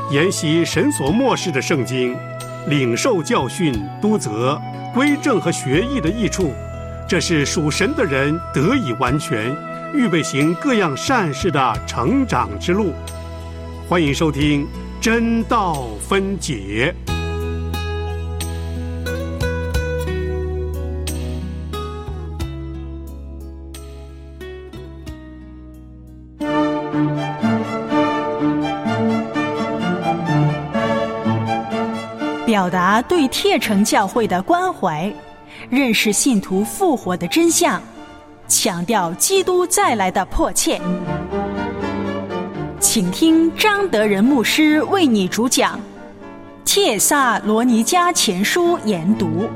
研习神所默示的圣经，领受教训、督责、归正和学义的益处，这是属神的人得以完全，预备行各样善事的成长之路。欢迎收听真道分解。 表达对帖城教会的关怀，认识信徒复活的真相，强调基督再来的迫切。请听张德仁牧师为你主讲《帖撒罗尼迦前书》研读。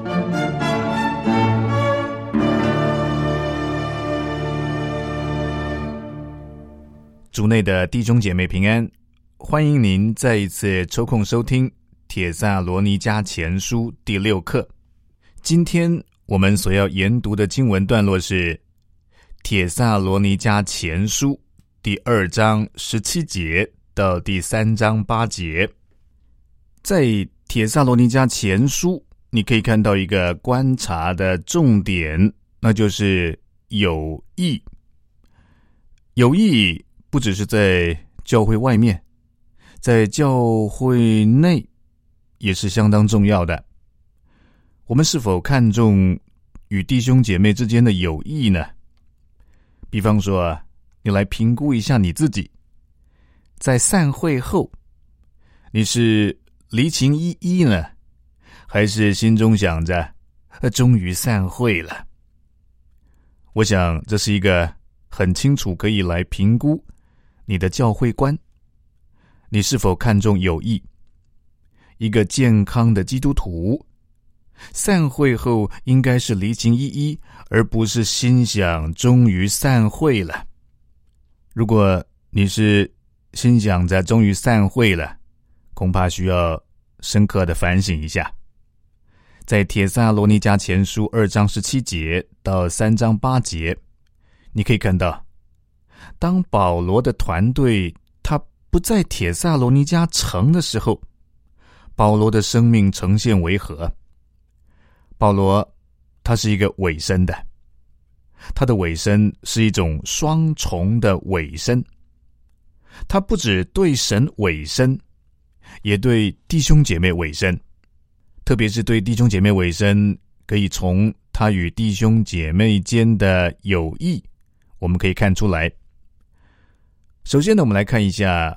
主内的弟兄姐妹平安，欢迎您再一次抽空收听帖撒罗尼迦前书第6课。今天我们所要研读的经文段落是帖撒罗尼迦前书第2章17节到第3章8节。在帖撒罗尼迦前书，你可以看到一个观察的重点，那就是友谊。友谊不只是在教会外面，在教会内也是相当重要的。我们是否看重与弟兄姐妹之间的友谊呢？比方说，你来评估一下你自己，在散会后，你是离情依依呢，还是心中想着终于散会了？我想这是一个很清楚可以来评估你的教会观，你是否看重友谊。一个健康的基督徒，散会后应该是离情依依，而不是心想终于散会了。如果你是心想着终于散会了，恐怕需要深刻的反省一下。在帖撒罗尼迦前书2章17节到3章8节，你可以看到，当保罗的团队他不在帖撒罗尼迦城的时候，保罗的生命呈现为何？保罗他是一个委身的，他的委身是一种双重的委身，他不只对神委身，也对弟兄姐妹委身。特别是对弟兄姐妹委身，可以从他与弟兄姐妹间的友谊我们可以看出来。首先呢，我们来看一下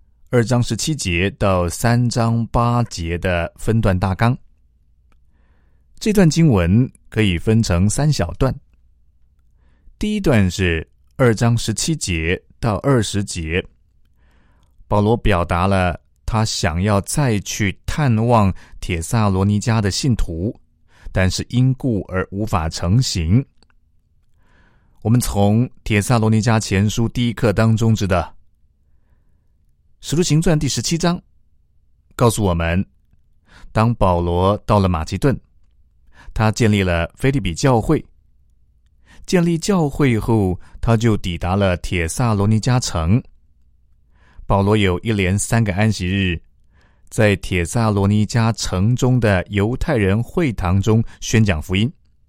2章17节到3章8节的分段大纲。这段经文可以分成3小段。第一段是2章17节到20节，保罗表达了他想要再去探望帖撒罗尼迦的信徒，但是因故而无法成行。我们从帖撒罗尼迦前书第1课当中知道，使徒行传第17章告诉我们，当保罗到了马其顿，他建立了腓立比教会，建立教会后，他就抵达了帖撒罗尼迦城。保罗有一连3个安息日，在帖撒罗尼迦城中的犹太人会堂中宣讲福音。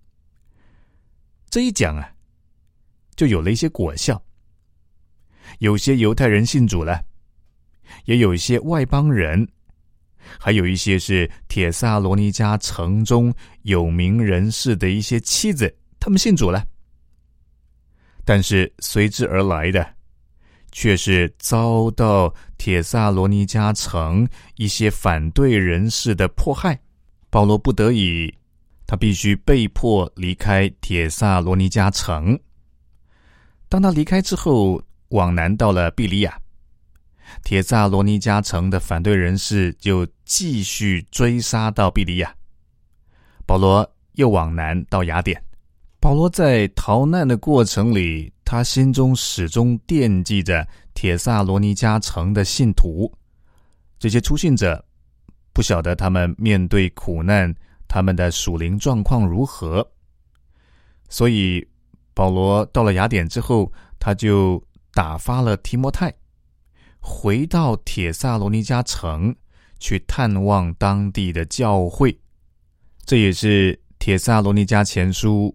这一讲啊，就有了一些果效。有些犹太人信主了，也有一些外邦人，还有一些是帖撒罗尼迦城中有名人士的一些妻子，他们信主了。但是随之而来的却是遭到帖撒罗尼迦城一些反对人士的迫害。保罗不得已，他必须被迫离开帖撒罗尼迦城。当他离开之后，往南到了庇哩亚，帖撒罗尼迦城的反对人士就继续追杀到庇哩亚。保罗又往南到雅典。保罗在逃难的过程里，他心中始终惦记着帖撒罗尼迦城的信徒。这些初信者不晓得他们面对苦难，他们的属灵状况如何。所以保罗到了雅典之后，他就打发了提摩太回到帖撒罗尼迦城去探望当地的教会。这也是帖撒罗尼迦前书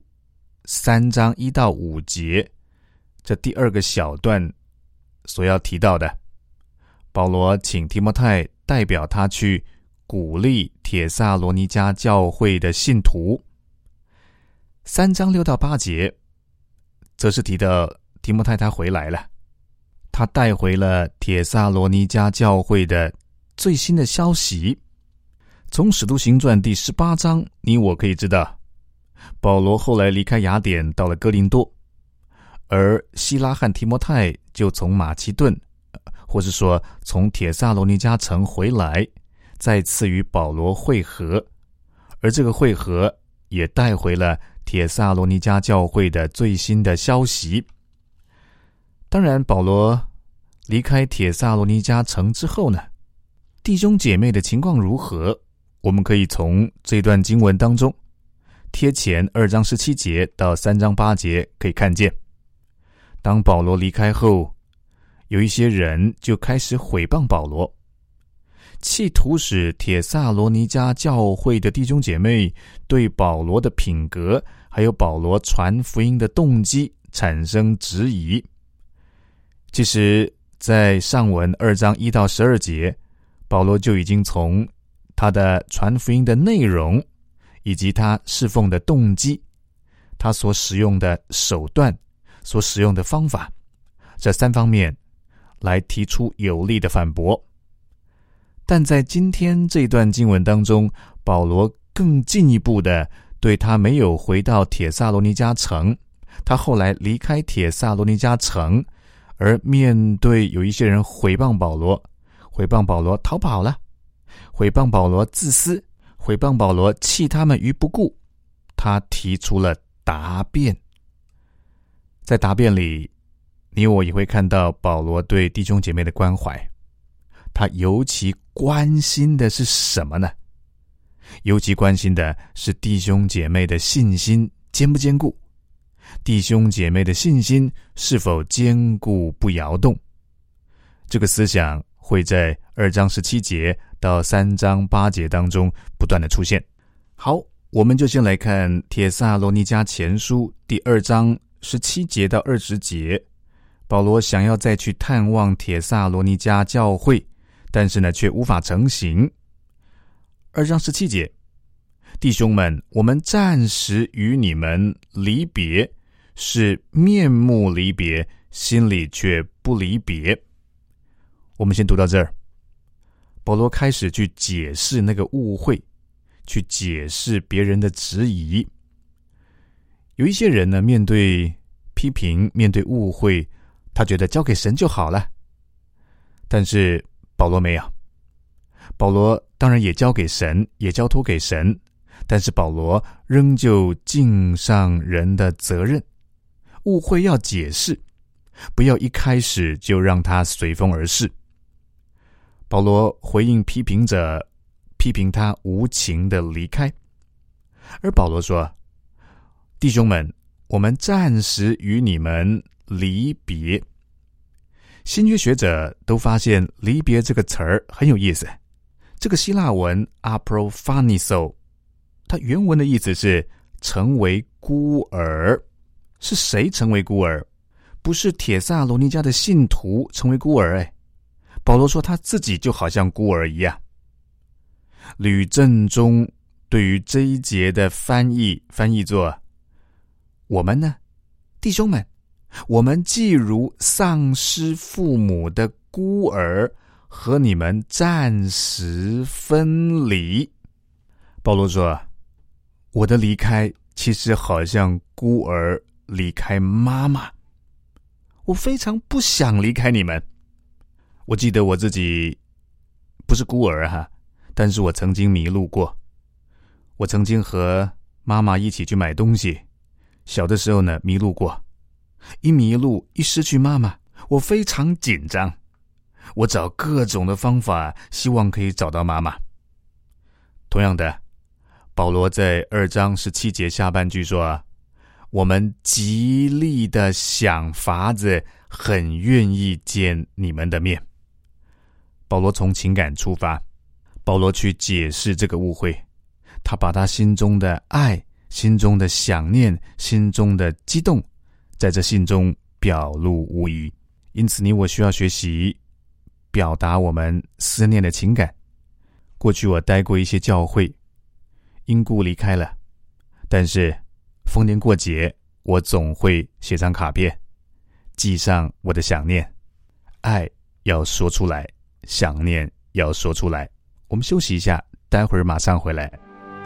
3章1到5节这第二个小段所要提到的。保罗请提摩太代表他去鼓励帖撒罗尼迦教会的信徒。3章6到8节则是提到提摩太他回来了，他带回了帖撒罗尼迦教会的最新的消息。从使徒行传第18章，你我可以知道，保罗后来离开雅典到了哥林多，而希拉和提摩太就从马其顿，或是说从帖撒罗尼迦城回来，再次与保罗会合，而这个会合也带回了帖撒罗尼迦教会的最新的消息。当然，保罗离开帖撒罗尼迦城之后呢，弟兄姐妹的情况如何，我们可以从这段经文当中贴前2章17节到3章8节可以看见。当保罗离开后，有一些人就开始毁谤保罗，企图使帖撒罗尼迦教会的弟兄姐妹对保罗的品格还有保罗传福音的动机产生质疑。其实在上文2章1到12节，保罗就已经从他的传福音的内容以及他侍奉的动机，他所使用的手段，所使用的方法，这3方面来提出有力的反驳。但在今天这段经文当中，保罗更进一步的对他没有回到帖撒罗尼迦城，他后来离开帖撒罗尼迦城，而面对有一些人毁谤保罗逃跑了，毁谤保罗自私，毁谤保罗弃他们于不顾，他提出了答辩。在答辩里，你我也会看到保罗对弟兄姐妹的关怀。他尤其关心的是什么呢？尤其关心的是弟兄姐妹的信心坚不坚固，弟兄姐妹的信心是否坚固不摇动。这个思想会在2章17节到3章8节当中不断的出现。好，我们就先来看帖撒罗尼迦前书第2章17节到20节。保罗想要再去探望帖撒罗尼迦教会，但是呢却无法成行。2章17节，弟兄们，我们暂时与你们离别，是面目离别，心里却不离别。我们先读到这儿。保罗开始去解释那个误会，去解释别人的质疑。有一些人呢，面对批评，面对误会，他觉得交给神就好了。但是保罗没有，保罗当然也交给神，也交托给神，但是保罗仍旧尽上人的责任。误会要解释，不要一开始就让他随风而逝。保罗回应批评者，批评他无情的离开。而保罗说，弟兄们，我们暂时与你们离别。新约学者都发现离别这个词儿很有意思。这个希腊文 aprophaniso， 它原文的意思是成为孤儿。是谁成为孤儿？不是帖撒罗尼迦的信徒成为孤儿。保罗说他自己就好像孤儿一样。吕正中对于这一节的翻译作，我们呢，弟兄们，我们既如丧失父母的孤儿，和你们暂时分离。保罗说，我的离开其实好像孤儿离开妈妈，我非常不想离开你们。我记得我自己不是孤儿哈，但是我曾经迷路过。我曾经和妈妈一起去买东西，小的时候呢迷路过。一迷路，一失去妈妈，我非常紧张，我找各种的方法，希望可以找到妈妈。同样的，保罗在2章17节下半句说，我们极力的想法子，很愿意见你们的面。 保罗从情感出发，保罗去解释这个误会，他把他心中的爱、心中的想念、心中的激动，在这信中表露无遗。因此你我需要学习表达我们思念的情感。过去我待过一些教会，因故离开了，但是逢年过节我总会写张卡片，寄上我的想念。爱要说出来，想念要说出来。我们休息一下，待会儿马上回来。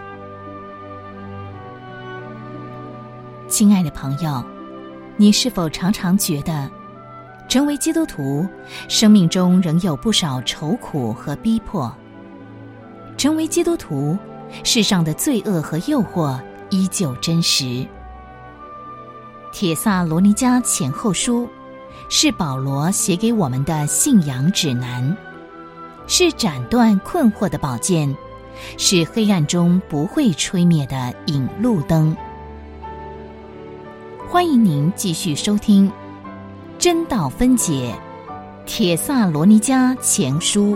亲爱的朋友，你是否常常觉得成为基督徒，生命中仍有不少愁苦和逼迫？成为基督徒，世上的罪恶和诱惑依旧真实。帖撒罗尼迦前后书是保罗写给我们的信仰指南，是斩断困惑的宝剑，是黑暗中不会吹灭的引路灯。欢迎您继续收听真道分解帖撒罗尼迦前书。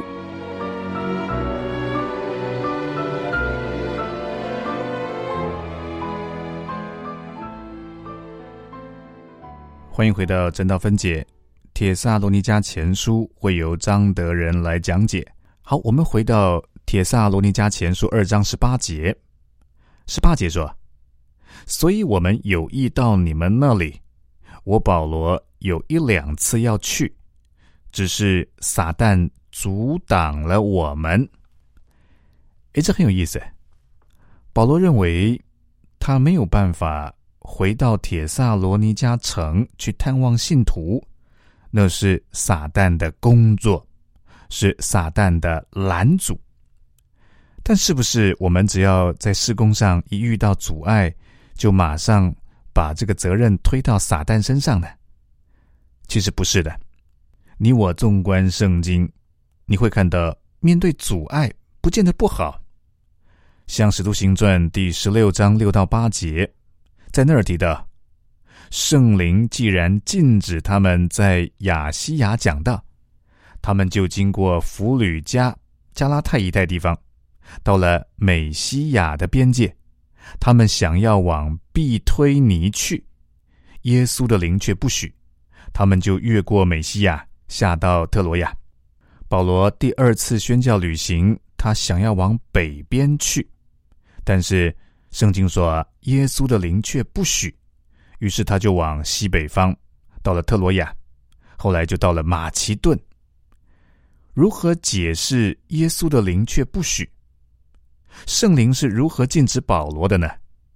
欢迎回到真道分解，帖撒罗尼迦前书会由张德仁来讲解。好，我们回到帖撒罗尼迦前书2章18节。18节说，所以我们有意到你们那里，我保罗有1-2次要去，只是撒旦阻挡了我们。这很有意思。保罗认为他没有办法回到帖撒罗尼迦城去探望信徒，那是撒旦的工作，是撒旦的拦阻。但是不是我们只要在事工上一遇到阻碍，就马上把这个责任推到撒旦身上呢？其实不是的。你我纵观圣经，你会看到面对阻碍不见得不好。像使徒行传第16章6到8节，在那儿提到，圣灵既然禁止他们在亚西亚讲道，他们就经过弗吕加、加拉太一带地方，到了美西亚的边界，他们想要往庇推尼去，耶稣的灵却不许，他们就越过美西亚，下到特罗亚。保罗第2次宣教旅行，他想要往北边去，但是圣经说耶稣的灵却不许，于是他就往西北方，到了特罗亚，后来就到了马其顿。如何解释耶稣的灵却不许？圣灵是如何禁止保罗的呢？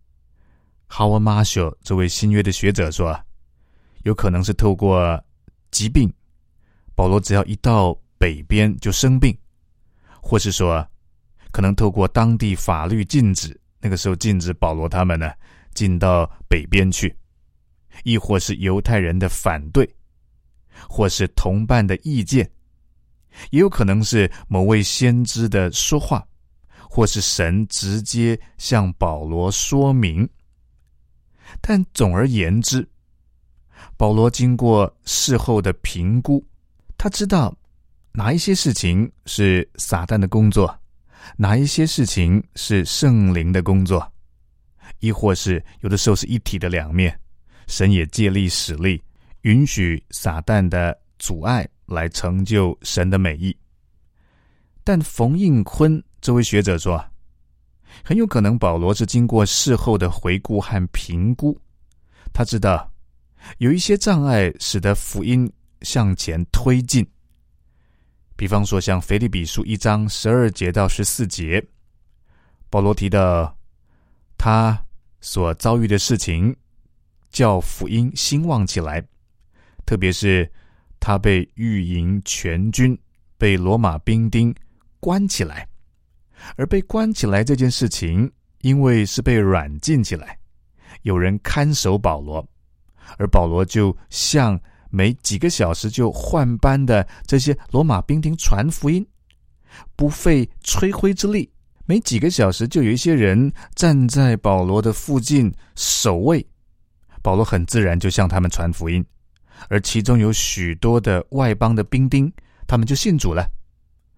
Howard Marshall 这位新约的学者说，有可能是透过疾病，保罗只要一到北边就生病，或是说可能透过当地法律禁止，那个时候禁止保罗他们呢进到北边去，亦或是犹太人的反对，或是同伴的意见，也有可能是某位先知的说话，或是神直接向保罗说明。但总而言之，保罗经过事后的评估，他知道哪一些事情是撒旦的工作，哪一些事情是圣灵的工作，亦或是有的时候是一体的两面，神也借力使力，允许撒旦的阻碍来成就神的美意。但冯应坤这位学者说，很有可能保罗是经过事后的回顾和评估，他知道有一些障碍使得福音向前推进。比方说像腓立比书1章12节到14节，保罗提到他所遭遇的事情叫福音兴旺起来，特别是他被御营全军，被罗马兵丁关起来，而被关起来这件事情因为是被软禁起来，有人看守保罗，而保罗就向每几个小时就换班的这些罗马兵丁传福音，不费吹灰之力，每几个小时就有一些人站在保罗的附近守卫，保罗很自然就向他们传福音，而其中有许多的外邦的兵丁，他们就信主了。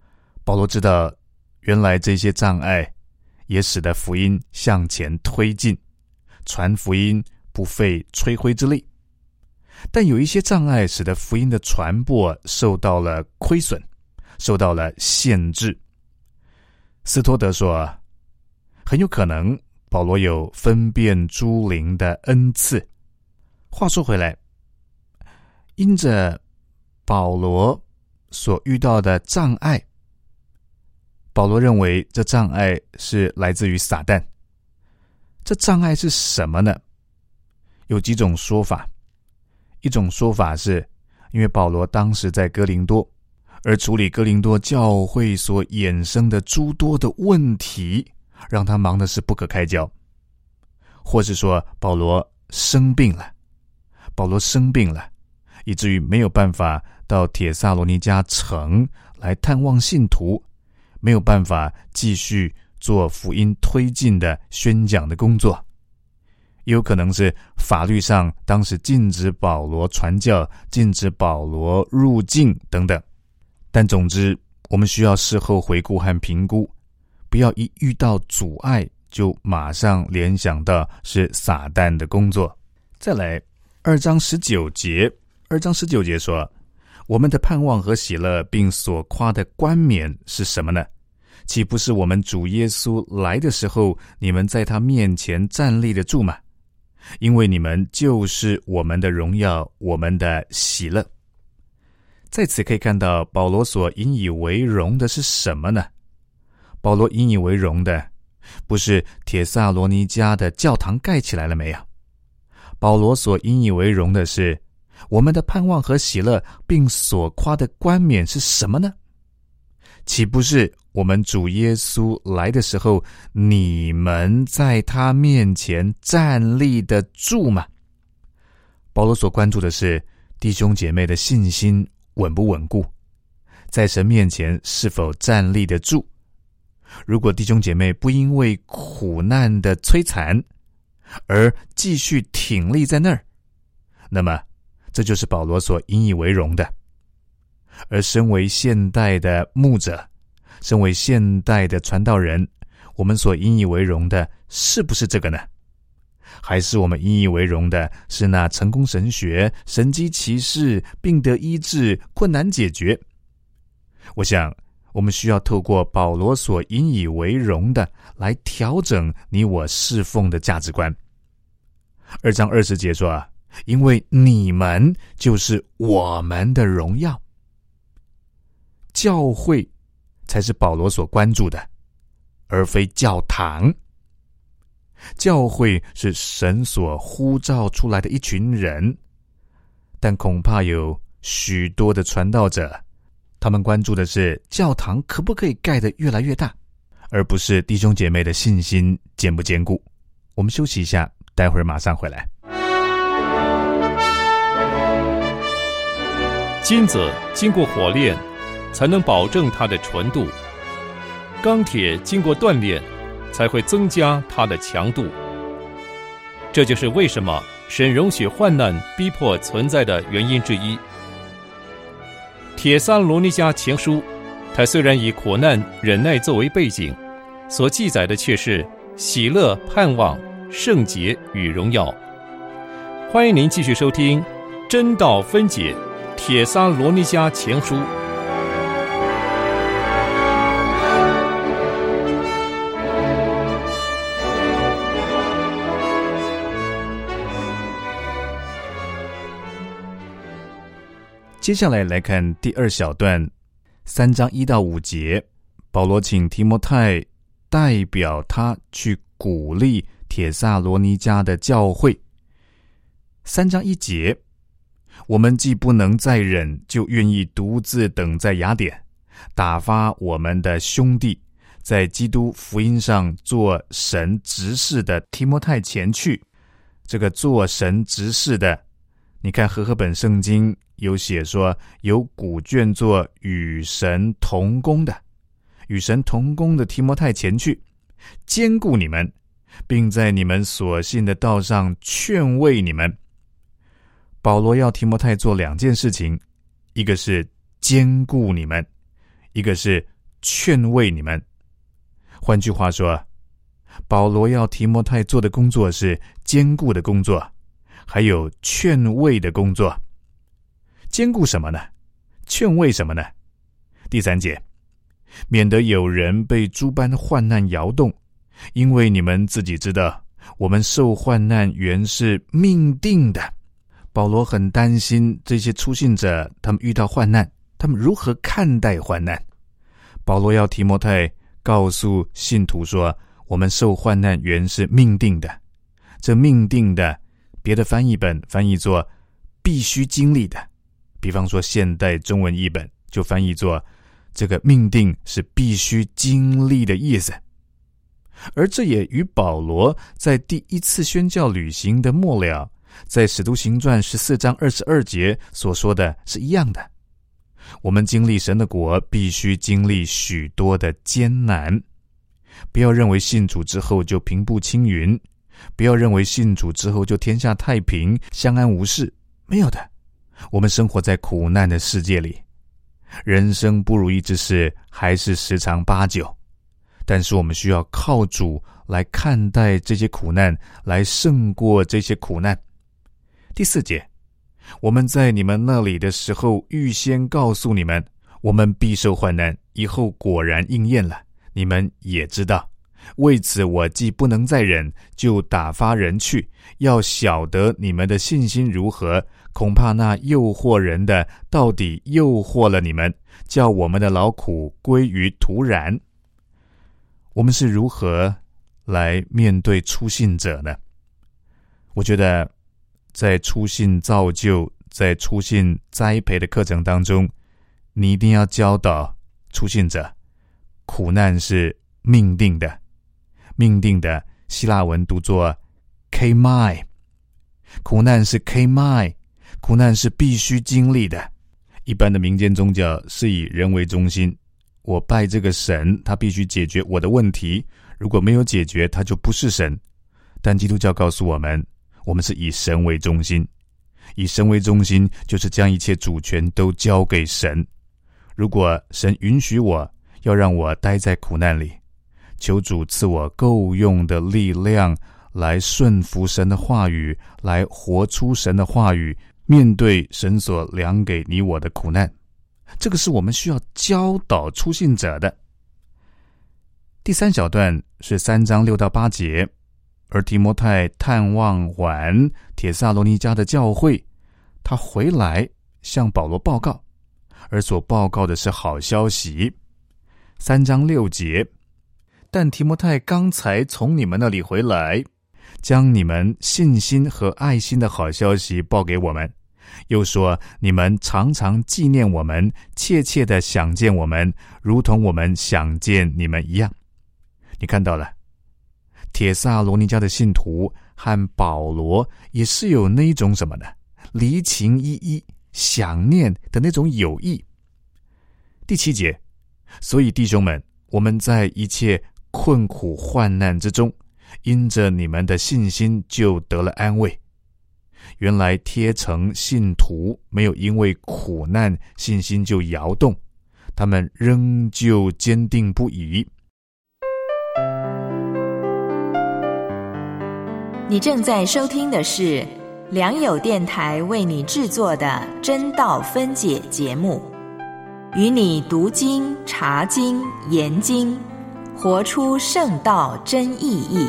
保罗知道，原来这些障碍也使得福音向前推进，传福音不费吹灰之力。但有一些障碍使得福音的传播受到了亏损，受到了限制。斯托德说，很有可能保罗有分辨诸灵的恩赐。话说回来，因着保罗所遇到的障碍，保罗认为这障碍是来自于撒旦。这障碍是什么呢？有几种说法。一种说法是，因为保罗当时在哥林多，而处理哥林多教会所衍生的诸多的问题，让他忙的是不可开交。或是说保罗生病了，以至于没有办法到帖撒罗尼迦城来探望信徒，没有办法继续做福音推进的宣讲的工作。也有可能是法律上当时禁止保罗传教，禁止保罗入境等等。但总之，我们需要事后回顾和评估，不要一遇到阻碍就马上联想到是撒旦的工作。再来2章19节说，我们的盼望和喜乐并所夸的冠冕是什么呢？岂不是我们主耶稣来的时候，你们在他面前站立得住吗？因为你们就是我们的荣耀，我们的喜乐。在此可以看到，保罗所引以为荣的是什么呢？保罗引以为荣的不是帖撒罗尼迦的教堂盖起来了没有，保罗所引以为荣的是我们的盼望和喜乐，并所夸的冠冕是什么呢？岂不是我们主耶稣来的时候，你们在他面前站立得住吗？保罗所关注的是弟兄姐妹的信心稳不稳固，在神面前是否站立得住。如果弟兄姐妹不因为苦难的摧残而继续挺立在那儿，那么这就是保罗所引以为荣的。而身为现代的牧者，身为现代的传道人，我们所引以为荣的是不是这个呢？还是我们引以为荣的是那成功神学、神迹奇事、病得医治、困难解决？我想我们需要透过保罗所引以为荣的来调整你我侍奉的价值观。2章20节说，因为你们就是我们的荣耀。教会才是保罗所关注的，而非教堂。教会是神所呼召出来的一群人，但恐怕有许多的传道者，他们关注的是教堂可不可以盖得越来越大，而不是弟兄姐妹的信心坚不坚固。我们休息一下，待会儿马上回来。 金子经过火炼才能保证它的纯度，钢铁经过锻炼才会增加它的强度。这就是为什么神容许患难逼迫存在的原因之一。帖撒罗尼迦前书，它虽然以苦难忍耐作为背景，所记载的却是喜乐、盼望、圣洁与荣耀。欢迎您继续收听真道分解帖撒罗尼迦前书。 接下来看第2小段3章1到5节，保罗请提摩太代表他去鼓励帖撒罗尼迦的教会。3章1节，我们既不能再忍，就愿意独自等在雅典，打发我们的兄弟在基督福音上做神执事的提摩太前去。这个做神执事的，你看和合本圣经有写说，有古卷作与神同工的，与神同工的提摩太前去，坚固你们，并在你们所信的道上劝慰你们。保罗要提摩太做2件事情，一个是坚固你们，一个是劝慰你们。换句话说，保罗要提摩太做的工作是坚固的工作，还有劝慰的工作。坚固什么呢？劝慰什么呢？第3节，免得有人被诸般患难摇动，因为你们自己知道，我们受患难原是命定的。保罗很担心这些初信者，他们遇到患难，他们如何看待患难。保罗要提摩太告诉信徒说，我们受患难原是命定的。这命定的，别的翻译本翻译作必须经历的，比方说现代中文译本就翻译作这个命定是必须经历的意思。而这也与保罗在第一次宣教旅行的末了，在使徒行传14章22节所说的是一样的。我们经历神的国，必须经历许多的艰难。不要认为信主之后就平步青云，不要认为信主之后就天下太平，相安无事。没有的，我们生活在苦难的世界里，人生不如意之事还是十常八九，但是我们需要靠主来看待这些苦难，来胜过这些苦难。第4节，我们在你们那里的时候，预先告诉你们，我们必受患难，以后果然应验了，你们也知道。为此我既不能再忍，就打发人去，要晓得你们的信心如何。恐怕那诱惑人的到底诱惑了你们，叫我们的劳苦归于徒然。我们是如何来面对初信者呢？我觉得在初信造就，在初信栽培的课程当中，你一定要教导初信者，苦难是命定的。命定的希腊文读作 kmai， 苦难是 kmai， 苦难是必须经历的。一般的民间宗教是以人为中心，我拜这个神，他必须解决我的问题，如果没有解决，他就不是神。但基督教告诉我们，我们是以神为中心，以神为中心就是将一切主权都交给神。如果神允许我，要让我待在苦难里，求主赐我够用的力量，来顺服神的话语，来活出神的话语，面对神所量给你我的苦难。这个是我们需要教导初信者的。第3小段是3章6到8节，而提摩太探望完帖撒罗尼迦的教会，他回来向保罗报告，而所报告的是好消息。3章6节，但提摩太刚才从你们那里回来，将你们信心和爱心的好消息报给我们，又说你们常常纪念我们，切切地想见我们，如同我们想见你们一样。你看到了，帖撒罗尼迦的信徒和保罗也是有那一种什么呢？离情依依、想念的那种友谊。第7节，所以弟兄们，我们在一切困苦患难之中，因着你们的信心就得了安慰。原来贴城信徒没有因为苦难信心就摇动，他们仍旧坚定不移。 你正在收听的是良友电台为你制作的真道分解节目，与你读经、查经、研经，活出圣道真意义。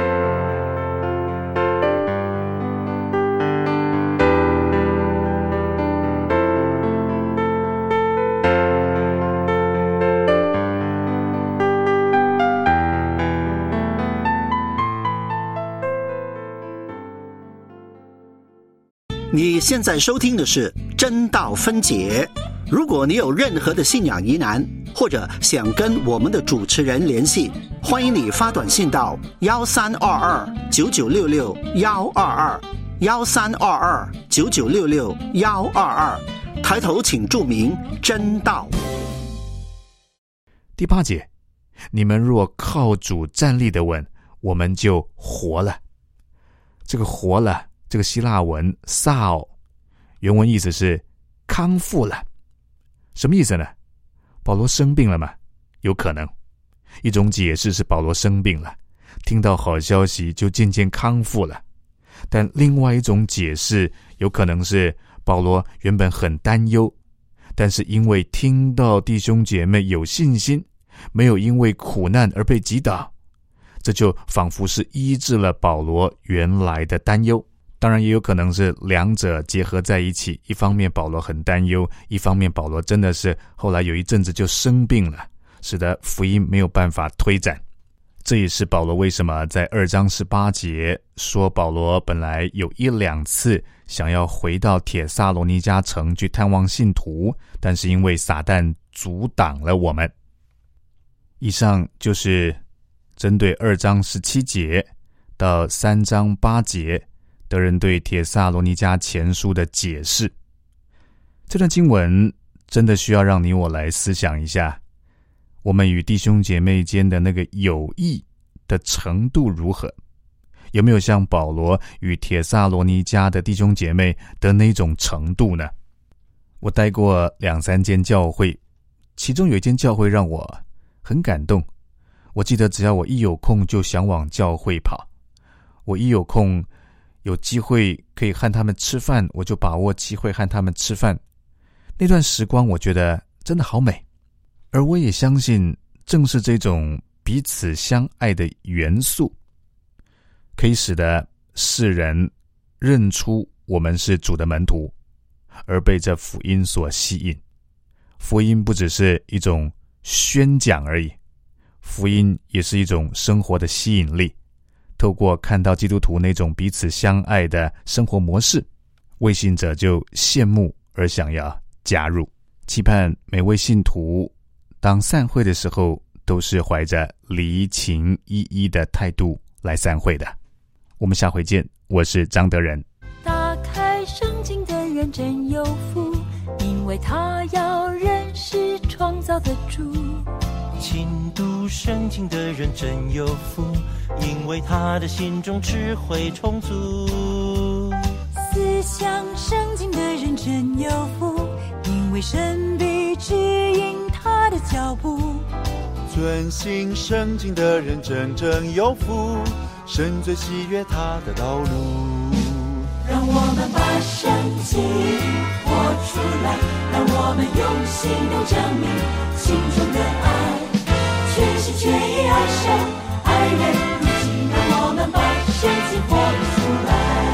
你现在收听的是真道分解。如果你有任何的信仰疑难，或者想跟我们的主持人联系，欢迎你发短信到1322-9966-122，1322-9966-122，抬头请注明真道。 第8节，你们若靠主站立得稳，我们就活了。这个活了，这个希腊文 sao 原文意思是康复了。什么意思呢？保罗生病了嘛， 有可能。一种解释是保罗生病了，听到好消息就渐渐康复了。但另外一种解释有可能是保罗原本很担忧，但是因为听到弟兄姐妹有信心，没有因为苦难而被击倒，这就仿佛是医治了保罗原来的担忧。当然也有可能是两者结合在一起，一方面保罗很担忧，一方面保罗真的是后来有一阵子就生病了，使得福音没有办法推展。这也是保罗为什么在2章18节说保罗本来有1-2次想要回到帖撒罗尼迦城去探望信徒，但是因为撒旦阻挡了我们。以上就是针对2章17节到3章8节德人对帖撒罗尼迦前书的解释。这段经文真的需要让你我来思想一下，我们与弟兄姐妹间的那个友谊的程度如何？有没有像保罗与帖撒罗尼迦的弟兄姐妹的那种程度呢？我待过2-3间教会，其中有一间教会让我很感动。我记得只要我一有空就想往教会跑，我一有空有机会可以和他们吃饭，我就把握机会和他们吃饭。那段时光我觉得真的好美。而我也相信正是这种彼此相爱的元素，可以使得世人认出我们是主的门徒，而被这福音所吸引。福音不只是一种宣讲而已，福音也是一种生活的吸引力。透过看到基督徒那种彼此相爱的生活模式，未信者就羡慕而想要加入。期盼每位信徒当散会的时候都是怀着离情依依的态度来散会的。我们下回见，我是张德仁。 打开圣经的人真有福，因为他要认识创造的主。 勤读圣经的人真有福，因为他的心中智慧充足。 思想圣经的人真有福，因为神必指引他的脚步。 遵行圣经的人真正有福，神最喜悦他的道路。 让我们把圣经活出来，让我们用行动证明心中的爱，全心全意爱神爱人如己。让我们把圣经活出来。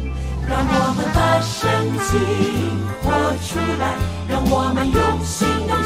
让我们把圣经活出来，让我们用行动